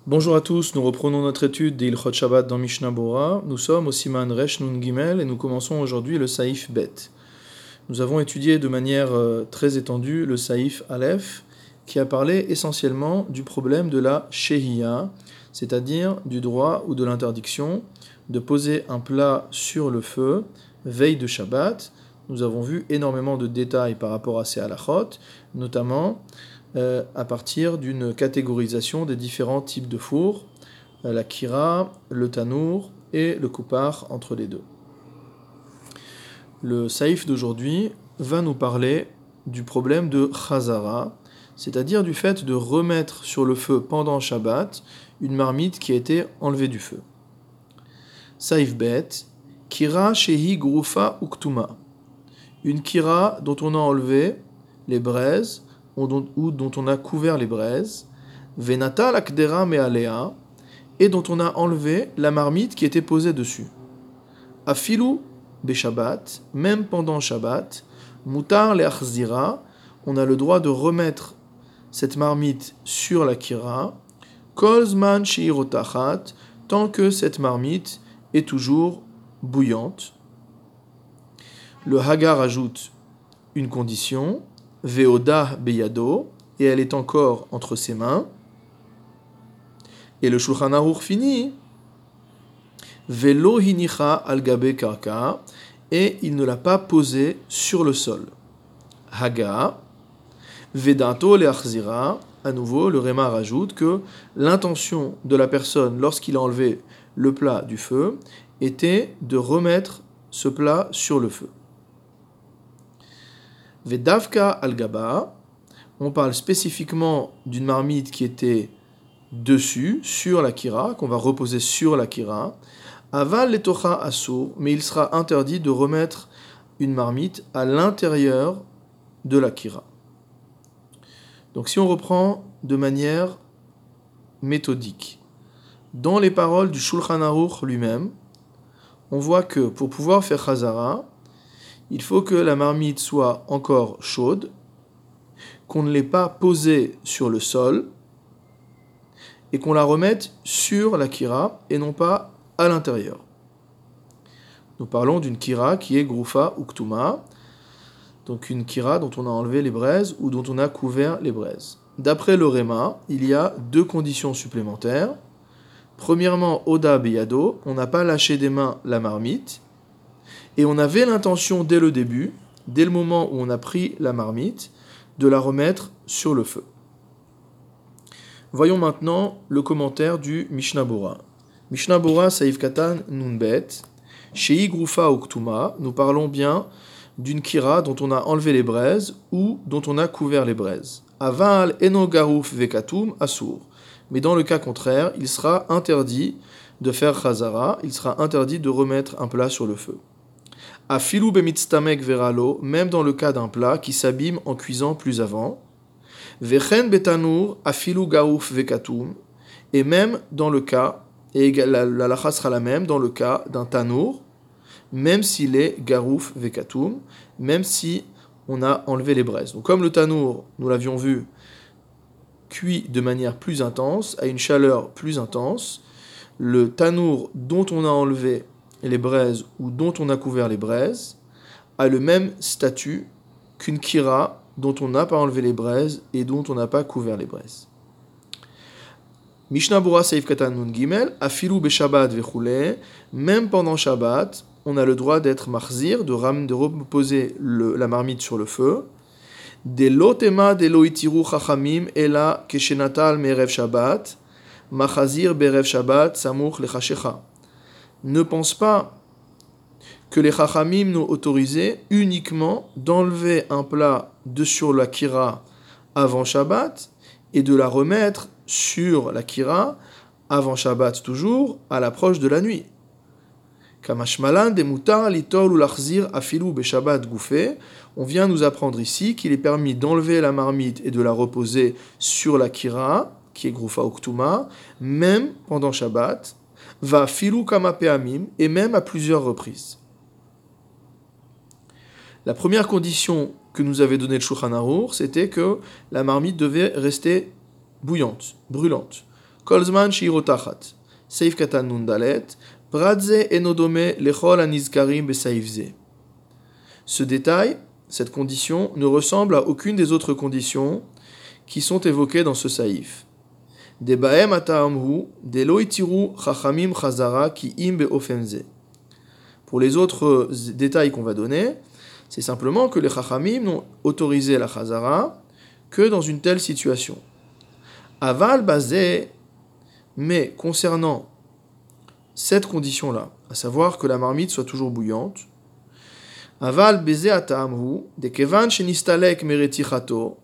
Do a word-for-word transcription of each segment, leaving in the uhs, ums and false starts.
Bonjour à tous, nous reprenons notre étude d'Ilchot Shabbat dans Mishnah Bora. Nous sommes au Siman Resh Nun Gimel et nous commençons aujourd'hui le Saïf Bet. Nous avons étudié de manière euh, très étendue le Saïf Aleph qui a parlé essentiellement du problème de la Shehiya, c'est-à-dire du droit ou de l'interdiction de poser un plat sur le feu veille de Shabbat. Nous avons vu énormément de détails par rapport à ces halachot, notamment Euh, à partir d'une catégorisation des différents types de fours, euh, la kira, le tanour et le koupar entre les deux. Le saïf d'aujourd'hui va nous parler du problème de chazara, c'est-à-dire du fait de remettre sur le feu pendant Shabbat une marmite qui a été enlevée du feu. Saïf bet, kira shehi grufa uktuma, une kira dont on a enlevé les braises ou dont on a couvert les braises, venata lakdera me'alea, et dont on a enlevé la marmite qui était posée dessus. Afilu beshabbat, même pendant Shabbat, mutar le'achzira, on a le droit de remettre cette marmite sur la kira, kol zman she'irotachat, tant que cette marmite est toujours bouillante. Le Hagar ajoute une condition, Veoda beyado, et elle est encore entre ses mains. Et le Shulchan Aruch finit, Velo hinicha al gabe karka, et il ne l'a pas posée sur le sol. Haga, Vedato leachzira, à nouveau le Réma rajoute que l'intention de la personne lorsqu'il a enlevé le plat du feu était de remettre ce plat sur le feu. Vedavka al-gaba, on parle spécifiquement d'une marmite qui était dessus, sur la kira, qu'on va reposer sur la kira. Aval letocha asur, mais il sera interdit de remettre une marmite à l'intérieur de la kira. Donc si on reprend de manière méthodique, dans les paroles du Shulchan Aruch lui-même, on voit que pour pouvoir faire chazara, il faut que la marmite soit encore chaude, qu'on ne l'ait pas posée sur le sol, et qu'on la remette sur la kira, et non pas à l'intérieur. Nous parlons d'une kira qui est grufa ou ktuma, donc une kira dont on a enlevé les braises ou dont on a couvert les braises. D'après le Réma, il y a deux conditions supplémentaires. Premièrement, oda beyado, on n'a pas lâché des mains la marmite, et on avait l'intention dès le début, dès le moment où on a pris la marmite, de la remettre sur le feu. Voyons maintenant le commentaire du Mishnah Bora. Mishnah Bora Saïf Katan Nunbet, Shei Grufa Uktuma, nous parlons bien d'une kira dont on a enlevé les braises ou dont on a couvert les braises. Aval eno garuf vekatum asur. Mais dans le cas contraire, il sera interdit de faire chazara, il sera interdit de remettre un plat sur le feu. Afilu bemitztamek veralo, même dans le cas d'un plat qui s'abîme en cuisant plus avant. Vechen betanour afilu gaouf vekatum, et même dans le cas, et la lacha sera la même dans le cas d'un tanour, même s'il est garouf vekatum, même si on a enlevé les braises. Donc comme le tanour, nous l'avions vu, cuit de manière plus intense, à une chaleur plus intense, le tanour dont on a enlevé les braises ou dont on a couvert les braises a le même statut qu'une kira dont on n'a pas enlevé les braises et dont on n'a pas couvert les braises. Mishnah Bora Saïf Katan Nun Gimel, Afilu Beshabbat Vechule, même pendant Shabbat, on a le droit d'être marzir, de, ram, de reposer le, la marmite sur le feu. De lotema de loitiru chachamim ela keshenatal merev Shabbat, machazir berev Shabbat samuch lechashecha. Ne pense pas que les chachamim nous autorisaient uniquement d'enlever un plat de sur la kira avant Shabbat et de la remettre sur la kira avant Shabbat toujours à l'approche de la nuit. Kamashmalan de mutar litol ou lachzir afilu beshabbat goufé. On vient nous apprendre ici qu'il est permis d'enlever la marmite et de la reposer sur la kira, qui est grufa uktuma, même pendant Shabbat, va filu kama peamim, et même à plusieurs reprises. La première condition que nous avait donnée le Shulchan Aruch, c'était que la marmite devait rester bouillante, brûlante. Kolzman shirotachat. Seif katan nundalet. Bradze enodome lechol anizkarim besaifze. Ce détail, cette condition, ne ressemble à aucune des autres conditions qui sont évoquées dans ce saïf. Debaem ataamhu, delo itiru chachamim chazara ki im beofenze. Pour les autres détails qu'on va donner, c'est simplement que les chachamim n'ont autorisé la chazara que dans une telle situation. Aval bazé, mais concernant cette condition-là, à savoir que la marmite soit toujours bouillante, aval bezé ataamhu, de kevan shenistalek meretichato.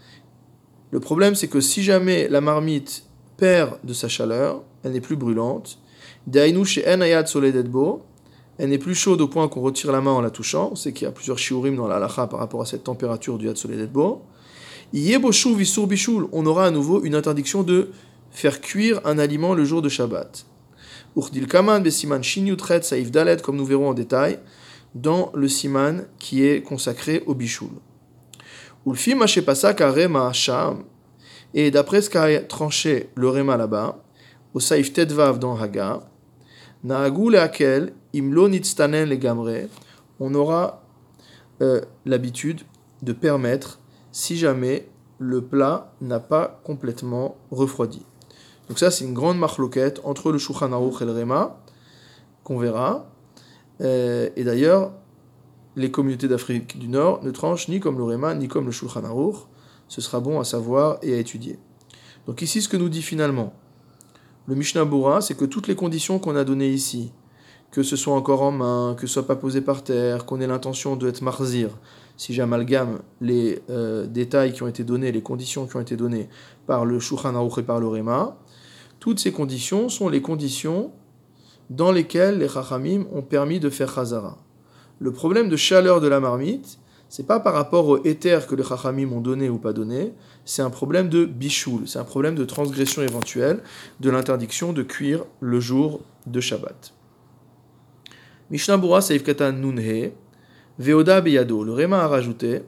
Le problème, c'est que si jamais la marmite perd de sa chaleur, elle n'est plus brûlante, dainu she'en ayad soledetbo, elle n'est plus chaude au point qu'on retire la main en la touchant. On sait qu'il y a plusieurs shiurim dans la halacha par rapport à cette température du yad soledetbo. Yeboshu visur bishul, on aura à nouveau une interdiction de faire cuire un aliment le jour de Shabbat. Urdil kaman besiman shin yutret saif dalet, comme nous verrons en détail dans le siman qui est consacré au bishul. Ulfi maché pasak a rema sham, et d'après ce qu'a tranché le rema là-bas, au saif tedvav dans Haga, naagu leakel imlo nitztanen legamre, on aura euh, l'habitude de permettre si jamais le plat n'a pas complètement refroidi. Donc ça, c'est une grande marloquette entre le Shulchan Aruch et le Rema, qu'on verra. Euh, et d'ailleurs, les communautés d'Afrique du Nord ne tranchent ni comme le Rema, ni comme le Shulchan Aruch. Ce sera bon à savoir et à étudier. Donc ici, ce que nous dit finalement le Mishnah Bura, c'est que toutes les conditions qu'on a données ici, que ce soit encore en main, que ce soit pas posé par terre, qu'on ait l'intention de être marzir, si j'amalgame les euh, détails qui ont été donnés, les conditions qui ont été données par le Shulchan Aruch et par le Rema, toutes ces conditions sont les conditions dans lesquelles les Chachamim ont permis de faire Chazara. Le problème de chaleur de la marmite, c'est pas par rapport au éther que les Chachamim ont donné ou pas donné, c'est un problème de bichoul, c'est un problème de transgression éventuelle de l'interdiction de cuire le jour de Shabbat. Mishnah Bura Seif Katan Nunhe, Veoda Beyado. Le Réma a rajouté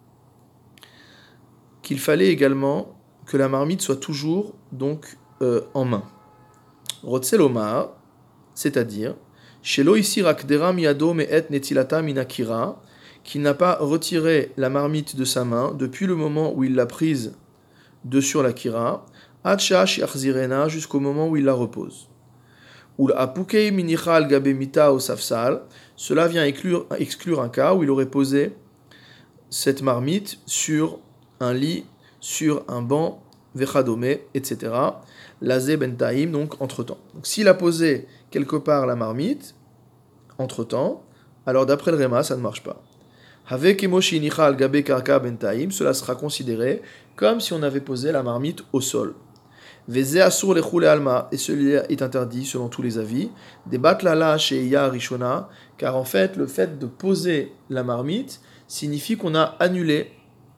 qu'il fallait également que la marmite soit toujours donc euh, en main. Rotzelomar, c'est-à-dire Shelo ici rakdera miyado me'et netilata minakira, qu'il n'a pas retiré la marmite de sa main depuis le moment où il l'a prise de sur la kira, acha shiachzirena, jusqu'au moment où il la repose. Ul apukei minicha al gabe mita au safsal, cela vient exclure, exclure un cas où il aurait posé cette marmite sur un lit, sur un banc, vechadome, et cetera. Lazé ben taïm, donc entre-temps. Donc s'il a posé quelque part la marmite, entre-temps, alors d'après le Réma, ça ne marche pas. Avec emoshi nicha al gabe karka ben taïm, cela sera considéré comme si on avait posé la marmite au sol. Vezé asur lechule alma, et celui-là est interdit selon tous les avis. Des batlala sheiya rishona, car en fait, le fait de poser la marmite signifie qu'on a annulé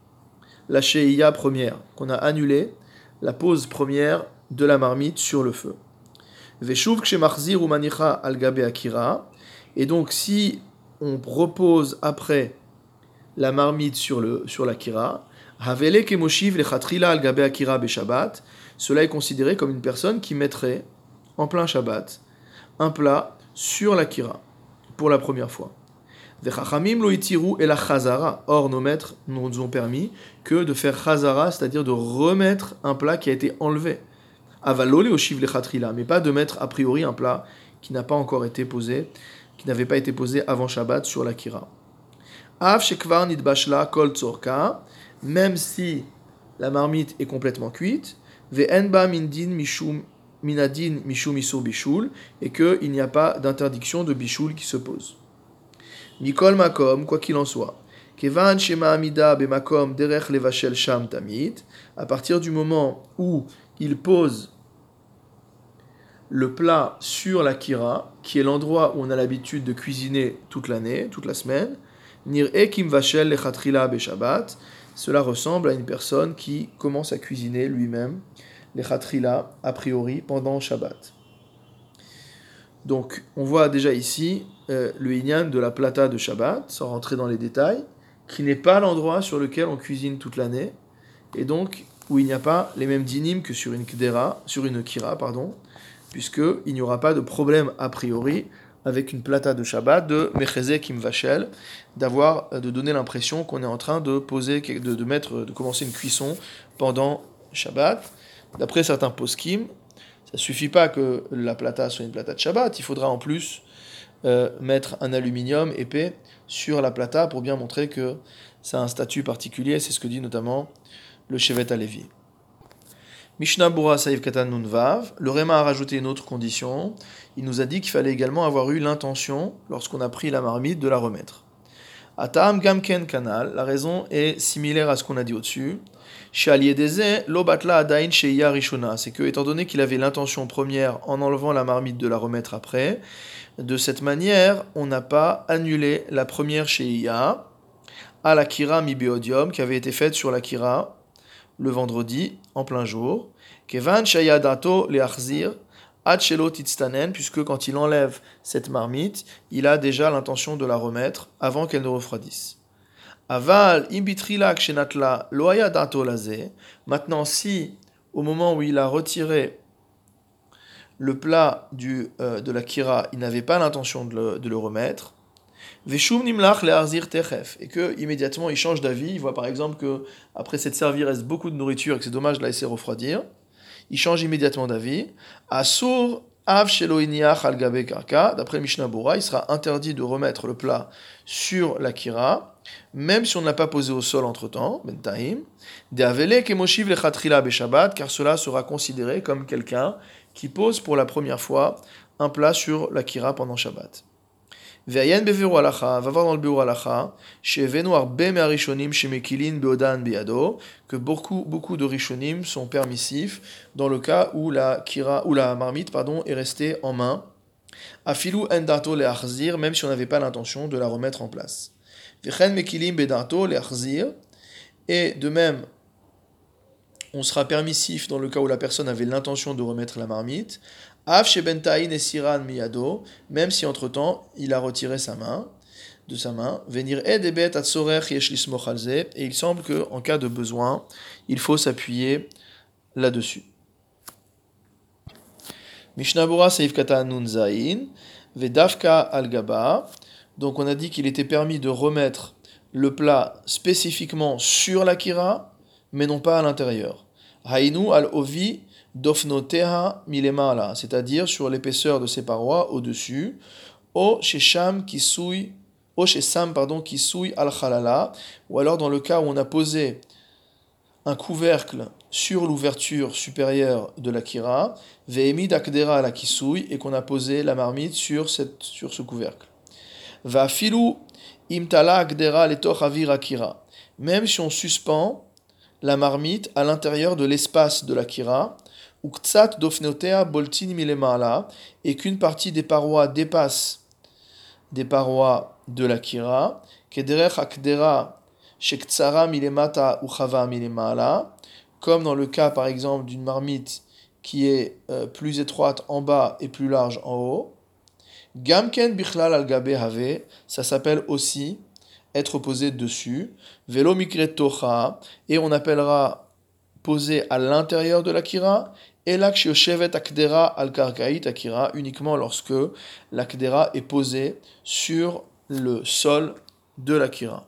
la sheiya première, qu'on a annulé la pose première de la marmite sur le feu. Veshuv kshemachzir ou manicha al gabe akira, et donc si on repose après la marmite sur, le, sur la kira, havele kemoshiv lechatrila al gabe akira be Shabbat, cela est considéré comme une personne qui mettrait en plein Shabbat un plat sur la kira pour la première fois. Vechachamim lo itiru et la chazara. Or, nos maîtres nous ont permis que de faire chazara, c'est-à-dire de remettre un plat qui a été enlevé. Avalo le oshiv lechatrila, mais pas de mettre a priori un plat qui n'a pas encore été posé, qui n'avait pas été posé avant Shabbat sur la kira. Av shekvar nidbashla kol tzorka, même si la marmite est complètement cuite, ve'enba mindin mishum minadin mishum isur bishul, et qu'il n'y a pas d'interdiction de bishul qui se pose. Mikol makom, quoi qu'il en soit, kevan shema amida be makom derech levashel sham tamid, à partir du moment où il pose le plat sur la kira, qui est l'endroit où on a l'habitude de cuisiner toute l'année, toute la semaine, nir ekim vashel lechatrila be Shabbat, cela ressemble à une personne qui commence à cuisiner lui-même les chatrila, a priori, pendant Shabbat. Donc, on voit déjà ici euh, le inyan de la plata de Shabbat, sans rentrer dans les détails, qui n'est pas l'endroit sur lequel on cuisine toute l'année. Et donc, où il n'y a pas les mêmes dinim que sur une kdera, sur une kira, pardon, puisqu'il n'y aura pas de problème a priori avec une plata de Shabbat de mechezek kim vachel, d'avoir, de donner l'impression qu'on est en train de poser, de, de mettre, de commencer une cuisson pendant Shabbat. D'après certains poskim, ça suffit pas que la plata soit une plata de Shabbat, il faudra en plus euh, mettre un aluminium épais sur la plata pour bien montrer que ça a un statut particulier. C'est ce que dit notamment le Shevet HaLevi. Mishnah Bura Saïf Katan Nun Vav, le Réma a rajouté une autre condition. Il nous a dit qu'il fallait également avoir eu l'intention, lorsqu'on a pris la marmite, de la remettre. Atam Gamken Kanal, la raison est similaire à ce qu'on a dit au-dessus. Shaliedeze Lo Batla Adain Sheiya Rishona, c'est que, étant donné qu'il avait l'intention première en enlevant la marmite de la remettre après, de cette manière, on n'a pas annulé la première Sheiya à la Kira Mibeodium qui avait été faite sur la Kira le vendredi, en plein jour, Kevan Shayadato le Achzir, Achelo Titstanen, puisque quand il enlève cette marmite, il a déjà l'intention de la remettre avant qu'elle ne refroidisse. Aval Imbitrilak Shenatla Loaya Dato Laze, maintenant si, au moment où il a retiré le plat du, euh, de la Kira, il n'avait pas l'intention de le, de le remettre, Veshum nimlach le'arzir techef, et que immédiatement il change d'avis, il voit par exemple que après cette servie il reste beaucoup de nourriture et que c'est dommage de la laisser refroidir, il change immédiatement d'avis. Asur av shelo iniach al gabe karka, d'après Mishnah Bura, il sera interdit de remettre le plat sur la kira, même si on ne l'a pas posé au sol entre temps, bentaim, de avele kemoshiv lechatrila beshabbat, car cela sera considéré comme quelqu'un qui pose pour la première fois un plat sur la kira pendant Shabbat. Ve'ayen beviru halacha, va voir dans le biur halacha, she'evenu arbe me'arishonim shemekilin beodan beyado, que beaucoup, beaucoup de rishonim sont permissifs dans le cas où la kira, où la marmite, pardon, est restée en main. Afilu endato le'achzir, même si on n'avait pas l'intention de la remettre en place. Vechen mekilim bedato le'achzir, et de même, on sera permissif dans le cas où la personne avait l'intention de remettre la marmite. Av shebentaïn et siran miyado, même si entre-temps, il a retiré sa main, de sa main. Venir edebet atsorech yesh lismoch alze, et il semble qu'en cas de besoin, il faut s'appuyer là-dessus. Mishnah Bura Seif Katan Nun Zain, Vedavka al Gaba, donc on a dit qu'il était permis de remettre le plat spécifiquement sur la kira, mais non pas à l'intérieur. Hainu al ovi dofnoteha milemala, c'est-à-dire sur l'épaisseur de ses parois au-dessus, o shesham kisui, o shesam pardon kisui al khalala, ou alors dans le cas où on a posé un couvercle sur l'ouverture supérieure de la kira, ve'emid akdera la kisui, et qu'on a posé la marmite sur cette sur ce couvercle. Va filu imtala akdera letoch avir akira, même si on suspend la marmite à l'intérieur de l'espace de la kira, uktsat dofnotea boltin milemala, et qu'une partie des parois dépasse des parois de la kira, kederech akdera shektsara milemata uchava milemala, comme dans le cas par exemple d'une marmite qui est euh, plus étroite en bas et plus large en haut. Gamken bichlal al gabe have, ça s'appelle aussi être posé dessus, velo mikret tocha, et on appellera posé à l'intérieur de la kira, et la kshioshevet akdera al karkaït akira, uniquement lorsque la kdera est posée sur le sol de la kira.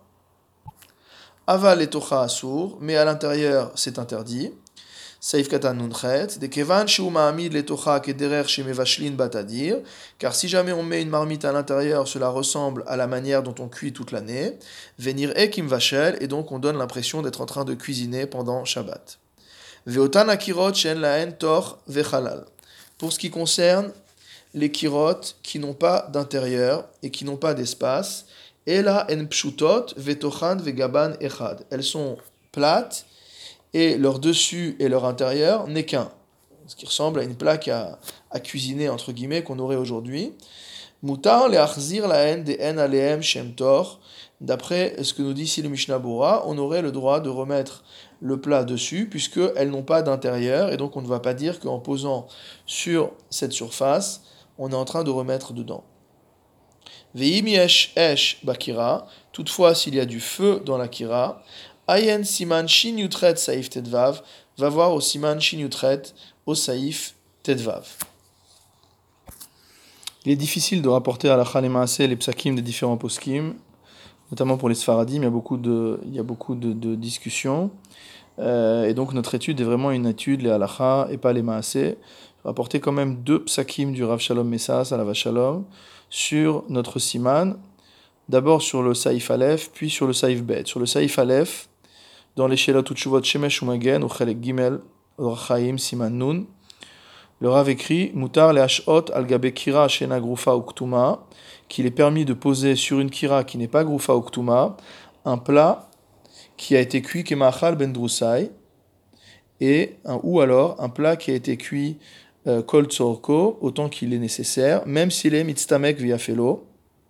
Aval et tocha asur, mais à l'intérieur c'est interdit. Saif katan nunchet, de kevan shu ma'amid le tocha kederer shemevashlin batadir, car si jamais on met une marmite à l'intérieur, cela ressemble à la manière dont on cuit toute l'année. Venir ekim vachel, et donc on donne l'impression d'être en train de cuisiner pendant Shabbat. Veotan akirot shen laen tor vechalal. Pour ce qui concerne les kirot qui n'ont pas d'intérieur et qui n'ont pas d'espace, ela en pshutot vetochan vegaban echad. Elles sont plates et leur dessus et leur intérieur n'est qu'un. Ce qui ressemble à une plaque à, à cuisiner, entre guillemets, qu'on aurait aujourd'hui. Mutar le'achzir laen de en aleem shem tor. D'après ce que nous dit ici le Mishnah Bura, on aurait le droit de remettre le plat dessus, puisqu'elles n'ont pas d'intérieur, et donc on ne va pas dire qu'en posant sur cette surface, on est en train de remettre dedans. Ve'im yesh esh bakira, toutefois s'il y a du feu dans la kira, ayen siman shin yutret saif tedvav, va voir au Siman Shin Yutret, au Saïf Tedvav. Il est difficile de rapporter à la Halakha Maaseh les psakim des différents poskim, notamment pour les Sfaradim, il y a beaucoup de, il y a beaucoup de, de discussions. Euh, et donc notre étude est vraiment une étude, les halakha et pas les maaseh. Je vais rapporter quand même deux psakim du Rav Shalom Messas, Alav Shalom, sur notre siman. D'abord sur le Saïf Aleph, puis sur le Saïf Bet. Sur le Saïf Aleph, dans les Shelot Utshuvot Shemesh Umagen, ou Chelek Gimel, Orachaim, Siman Nun, le Rav écrit Mutar le Hashot al Gabe Kira Shena Grufa Uktuma, qu'il est permis de poser sur une Kira qui n'est pas Grufa Uktuma, un plat qui a été cuit Kemachal Ben Drusai, et un, ou alors un plat qui a été cuit euh, Kol Tzorko, autant qu'il est nécessaire, même s'il est Mitztamek Viafelo,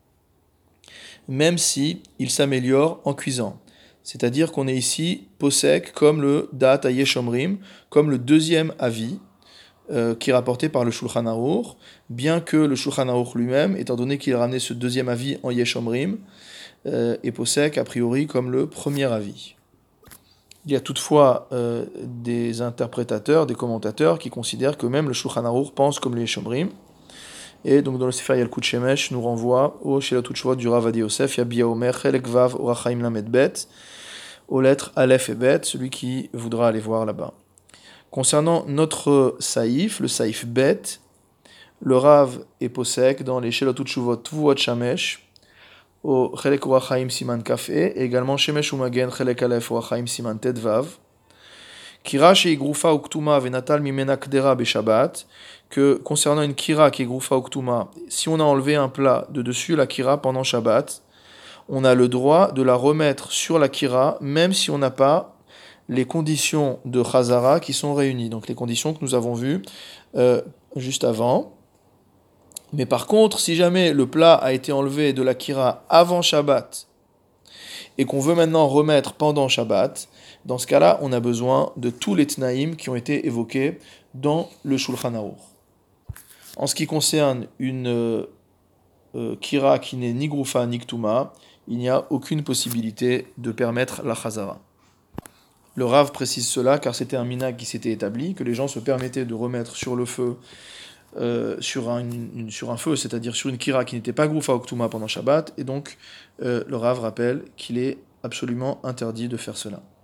même si il s'améliore en cuisant. C'est-à-dire qu'on est ici posek comme le Dat Ayeshomrim, comme le deuxième avis, Euh, qui est rapporté par le Shulchan Aruch, bien que le Shulchan Aruch lui-même, étant donné qu'il a ramené ce deuxième avis en Yeshomrim, euh, est posek a priori comme le premier avis. Il y a toutefois euh, des interprétateurs, des commentateurs qui considèrent que même le Shulchan Aruch pense comme le Yeshomrim, et donc dans le Sefer Yalkut Shemesh nous renvoie au Shelot Utshuvot du Rav Adi Yosef, Yabia Omer, Chelek Vav, Orachaim Lamed Bet, aux lettres Aleph et Bet, celui qui voudra aller voir là-bas. Concernant notre saïf, le saïf bet, le Rav est posek dans les Shelot Utshuvot Tvuot Shamesh, au Chelek Orachaim Siman Kaf E, et également Shemesh Umagen Chelek Aleph Orachaim Siman Tedvav, Kira shei Grufa Uktuma venatal mimena Kdera Beshabbat, que concernant une Kira qui est Grufa Uktuma, si on a enlevé un plat de dessus la Kira pendant Shabbat, on a le droit de la remettre sur la Kira, même si on n'a pas les conditions de Chazara qui sont réunies, donc les conditions que nous avons vues euh, juste avant. Mais par contre, si jamais le plat a été enlevé de la Kira avant Shabbat et qu'on veut maintenant remettre pendant Shabbat, dans ce cas-là, on a besoin de tous les Tnaïm qui ont été évoqués dans le Shulchan Aruch. En ce qui concerne une euh, euh, Kira qui n'est ni Grufa ni Ktuma, il n'y a aucune possibilité de permettre la Chazara. Le Rav précise cela car c'était un minag qui s'était établi, que les gens se permettaient de remettre sur le feu, euh, sur, un, une, sur un feu, c'est-à-dire sur une kira qui n'était pas Grufa Oktuma pendant Shabbat, et donc euh, le Rav rappelle qu'il est absolument interdit de faire cela.